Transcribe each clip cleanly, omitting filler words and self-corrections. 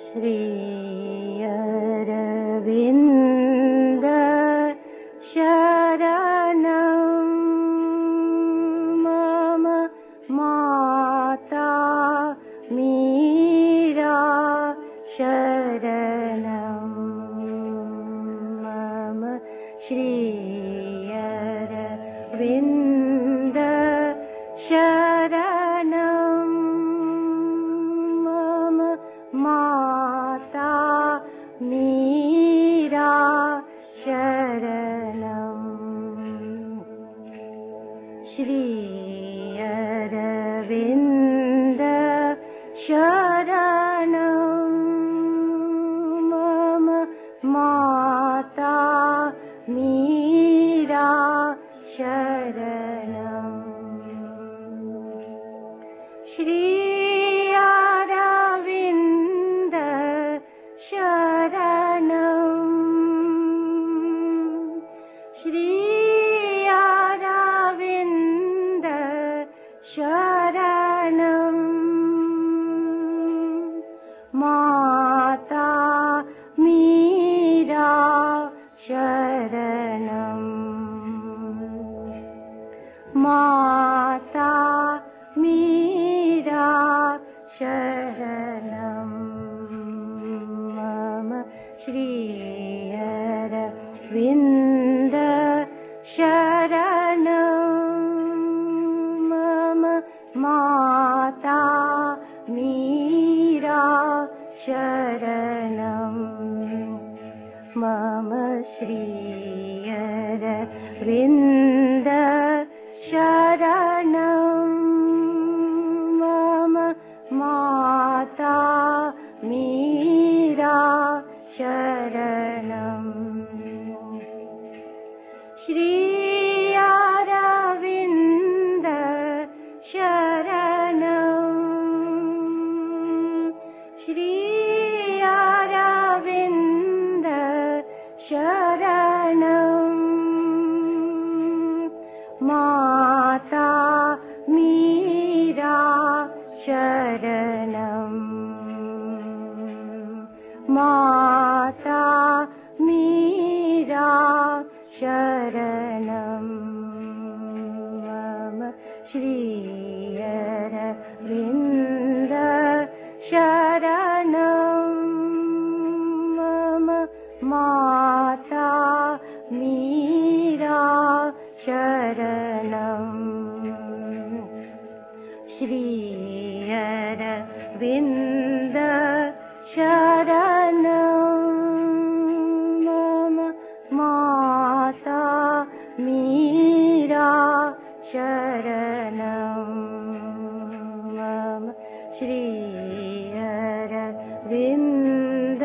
श्री अरविन्द शरणं मम माता मीरा शरणं मम श्री अरविन्द शरणं मम माता मीरा शरणं श्री अरविन्द शरणं मम माता मीरा शरणं श्री अरविन्द शरणं श्री अरविन्द शरणं माता मीरा शरणं माता मीरा शरणं मम श्री अरविन्द शरणं मम माता मीरा शरणं मम श्री अरविन्द शरणं मम माता मीरा शरणं श्री अरविन्द शरणं श्री अरविन्द शरणं माता मीरा शरणं माता मीरा शरणं मम श्री अरविन्द शरणं मम माता मीरा शरणं श्री अरविन्द शरणं मम माता मीरा शरणं मम श्री Arvind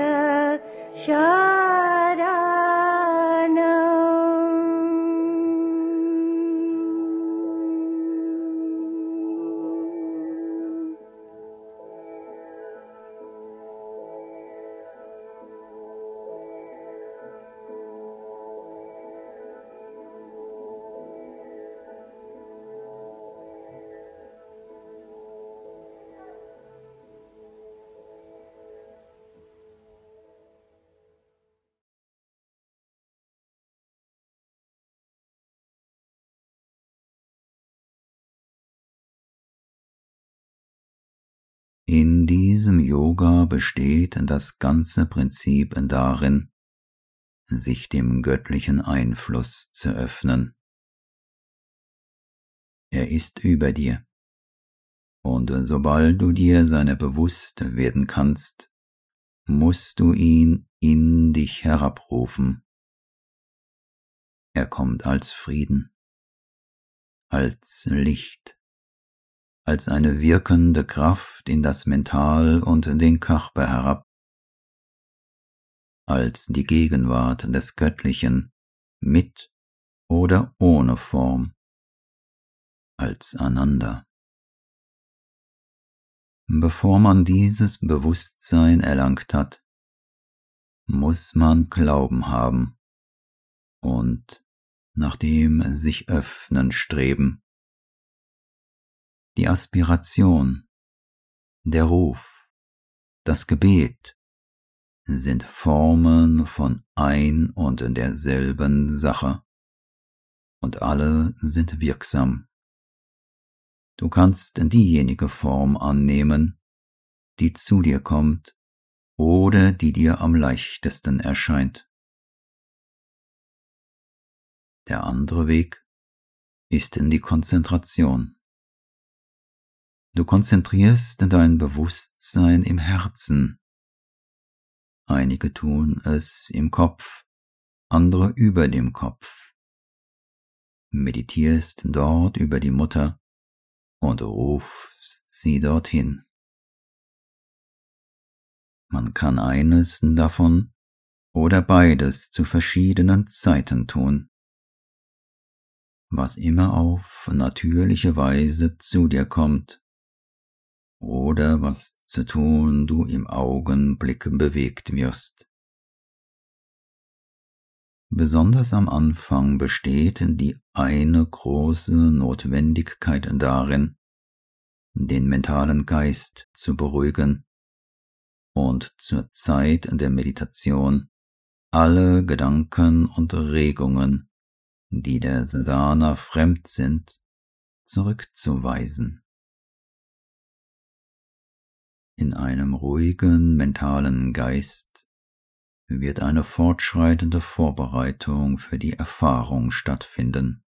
In diesem Yoga besteht das ganze Prinzip darin, sich dem göttlichen Einfluss zu öffnen. Er ist über dir, und sobald du dir seiner bewusst werden kannst, musst du ihn in dich herabrufen. Er kommt als Frieden, als Licht, als eine wirkende Kraft in das Mental und den Körper herab, als die Gegenwart des Göttlichen mit oder ohne Form, als Ananda. Bevor man dieses Bewusstsein erlangt hat, muss man Glauben haben und nach dem sich öffnen streben. Die Aspiration, der Ruf, das Gebet sind Formen von ein und derselben Sache, und alle sind wirksam. Du kannst diejenige Form annehmen, die zu dir kommt oder die dir am leichtesten erscheint. Der andere Weg ist in die Konzentration. Du konzentrierst dein Bewusstsein im Herzen. Einige tun es im Kopf, andere über dem Kopf. Meditierst dort über die Mutter und rufst sie dorthin. Man kann eines davon oder beides zu verschiedenen Zeiten tun. Was immer auf natürliche Weise zu dir kommt oder was zu tun du im Augenblick bewegt wirst. Besonders am Anfang besteht die eine große Notwendigkeit darin, den mentalen Geist zu beruhigen und zur Zeit der Meditation alle Gedanken und Regungen, die der Sadhana fremd sind, zurückzuweisen. In einem ruhigen mentalen Geist wird eine fortschreitende Vorbereitung für die Erfahrung stattfinden.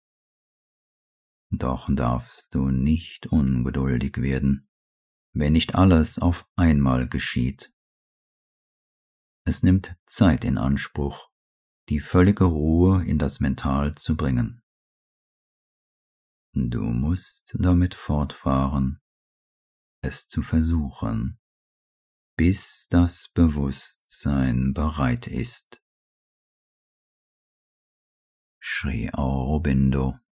Doch darfst du nicht ungeduldig werden, wenn nicht alles auf einmal geschieht. Es nimmt Zeit in Anspruch, die völlige Ruhe in das Mental zu bringen. Du musst damit fortfahren, es zu versuchen, bis das Bewusstsein bereit ist. Sri Aurobindo.